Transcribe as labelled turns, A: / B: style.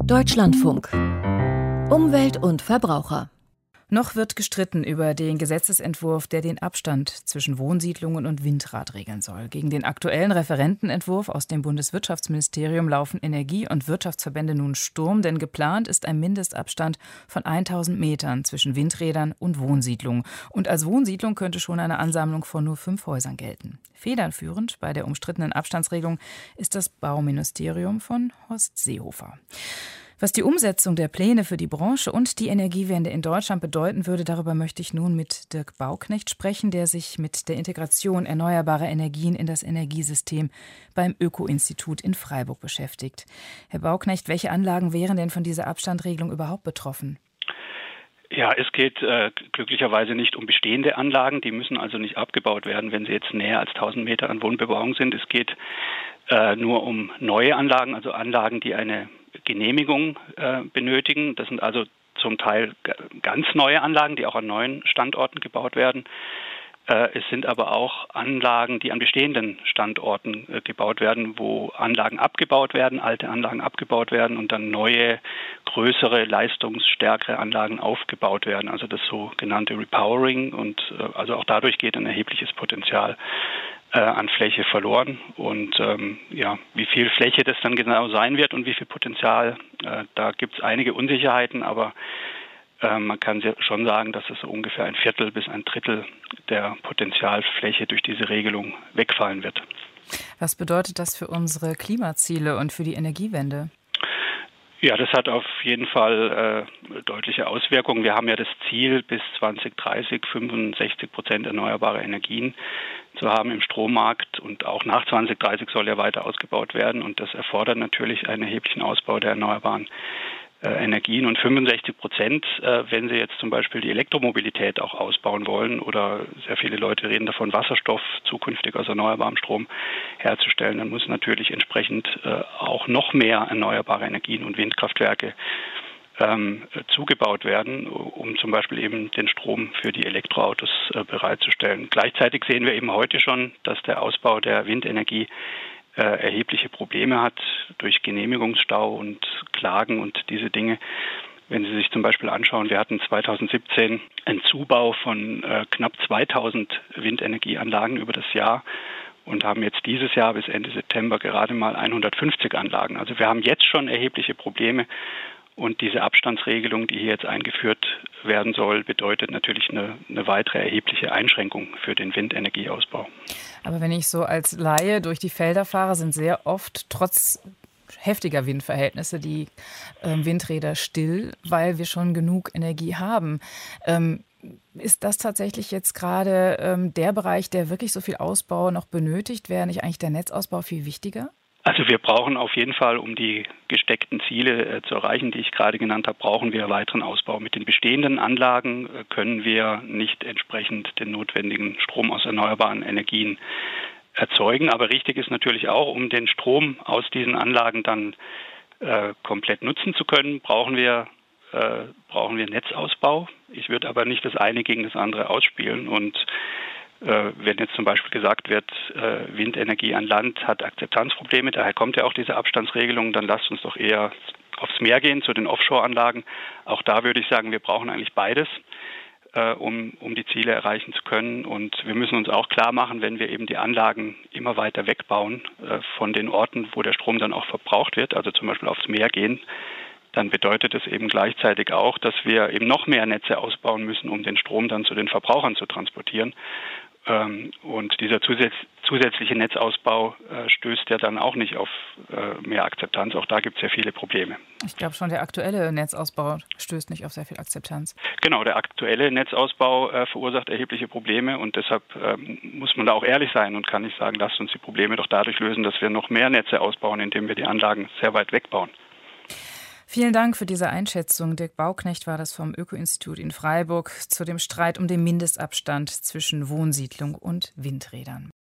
A: Deutschlandfunk. Umwelt und Verbraucher.
B: Noch wird gestritten über den Gesetzesentwurf, der den Abstand zwischen Wohnsiedlungen und Windrad regeln soll. Gegen den aktuellen Referentenentwurf aus dem Bundeswirtschaftsministerium laufen Energie- und Wirtschaftsverbände nun Sturm, denn geplant ist ein Mindestabstand von 1000 Metern zwischen Windrädern und Wohnsiedlungen. Und als Wohnsiedlung könnte schon eine Ansammlung von nur 5 Häusern gelten. Federführend bei der umstrittenen Abstandsregelung ist das Bauministerium von Horst Seehofer. Was die Umsetzung der Pläne für die Branche und die Energiewende in Deutschland bedeuten würde, darüber möchte ich nun mit Dirk Bauknecht sprechen, der sich mit der Integration erneuerbarer Energien in das Energiesystem beim Öko-Institut in Freiburg beschäftigt. Herr Bauknecht, welche Anlagen wären denn von dieser Abstandregelung überhaupt betroffen?
C: Ja, es geht glücklicherweise nicht um bestehende Anlagen. Die müssen also nicht abgebaut werden, wenn sie jetzt näher als 1000 Meter an Wohnbebauung sind. Es geht nur um neue Anlagen, also Anlagen, die eine Genehmigung benötigen. Das sind also zum Teil ganz neue Anlagen, die auch an neuen Standorten gebaut werden. Es sind aber auch Anlagen, die an bestehenden Standorten gebaut werden, wo Anlagen abgebaut werden, alte Anlagen abgebaut werden und dann neue, größere, leistungsstärkere Anlagen aufgebaut werden. Also das sogenannte Repowering, und also auch dadurch geht ein erhebliches Potenzial an Fläche verloren. Und wie viel Fläche das dann genau sein wird und wie viel Potenzial, da gibt es einige Unsicherheiten, aber man kann schon sagen, dass es so ungefähr 1/4 bis 1/3 der Potenzialfläche durch diese Regelung wegfallen wird.
B: Was bedeutet das für unsere Klimaziele und für die Energiewende?
C: Ja, das hat auf jeden Fall deutliche Auswirkungen. Wir haben ja das Ziel, bis 2030 65% erneuerbare Energien zu haben im Strommarkt, und auch nach 2030 soll ja weiter ausgebaut werden, und das erfordert natürlich einen erheblichen Ausbau der erneuerbaren Energien, und 65%, wenn Sie jetzt zum Beispiel die Elektromobilität auch ausbauen wollen, oder sehr viele Leute reden davon, Wasserstoff zukünftig aus erneuerbarem Strom herzustellen, dann muss natürlich entsprechend auch noch mehr erneuerbare Energien und Windkraftwerke zugebaut werden, um zum Beispiel eben den Strom für die Elektroautos bereitzustellen. Gleichzeitig sehen wir eben heute schon, dass der Ausbau der Windenergie erhebliche Probleme hat durch Genehmigungsstau und Klagen und diese Dinge. Wenn Sie sich zum Beispiel anschauen, wir hatten 2017 einen Zubau von knapp 2000 Windenergieanlagen über das Jahr und haben jetzt dieses Jahr bis Ende September gerade mal 150 Anlagen. Also wir haben jetzt schon erhebliche Probleme. Und diese Abstandsregelung, die hier jetzt eingeführt werden soll, bedeutet natürlich eine weitere erhebliche Einschränkung für den Windenergieausbau.
B: Aber wenn ich so als Laie durch die Felder fahre, sind sehr oft trotz heftiger Windverhältnisse die Windräder still, weil wir schon genug Energie haben. Ist das tatsächlich jetzt gerade der Bereich, der wirklich so viel Ausbau noch benötigt? Wäre nicht eigentlich der Netzausbau viel wichtiger?
C: Also wir brauchen auf jeden Fall, um die gesteckten Ziele zu erreichen, die ich gerade genannt habe, brauchen wir weiteren Ausbau. Mit den bestehenden Anlagen können wir nicht entsprechend den notwendigen Strom aus erneuerbaren Energien erzeugen. Aber richtig ist natürlich auch, um den Strom aus diesen Anlagen dann komplett nutzen zu können, brauchen wir Netzausbau. Ich würde aber nicht das eine gegen das andere ausspielen. Und wenn jetzt zum Beispiel gesagt wird, Windenergie an Land hat Akzeptanzprobleme, daher kommt ja auch diese Abstandsregelung, dann lasst uns doch eher aufs Meer gehen, zu den Offshore-Anlagen. Auch da würde ich sagen, wir brauchen eigentlich beides, um die Ziele erreichen zu können. Und wir müssen uns auch klar machen, wenn wir eben die Anlagen immer weiter wegbauen von den Orten, wo der Strom dann auch verbraucht wird, also zum Beispiel aufs Meer gehen, dann bedeutet es eben gleichzeitig auch, dass wir eben noch mehr Netze ausbauen müssen, um den Strom dann zu den Verbrauchern zu transportieren. Und dieser zusätzliche Netzausbau stößt ja dann auch nicht auf mehr Akzeptanz. Auch da gibt es ja viele Probleme.
B: Ich glaube schon, der aktuelle Netzausbau stößt nicht auf sehr viel Akzeptanz.
C: Genau, der aktuelle Netzausbau verursacht erhebliche Probleme, und deshalb muss man da auch ehrlich sein und kann nicht sagen, lasst uns die Probleme doch dadurch lösen, dass wir noch mehr Netze ausbauen, indem wir die Anlagen sehr weit wegbauen.
B: Vielen Dank für diese Einschätzung. Dirk Bauknecht war das vom Öko-Institut in Freiburg zu dem Streit um den Mindestabstand zwischen Wohnsiedlung und Windrädern.